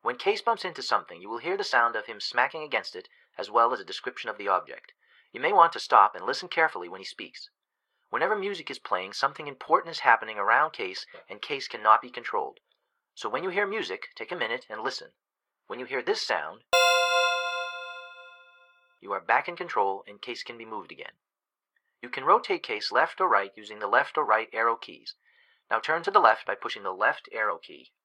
When Case bumps into something, you will hear the sound of him smacking against it, as well as a description of the object. You may want to stop and listen carefully when he speaks. Whenever music is playing, something important is happening around Case, and Case cannot be controlled. So when you hear music, take a minute and listen. When you hear this sound, you are back in control and Case can be moved again. You can rotate Case left or right using the left or right arrow keys. Now turn to the left by pushing the left arrow key.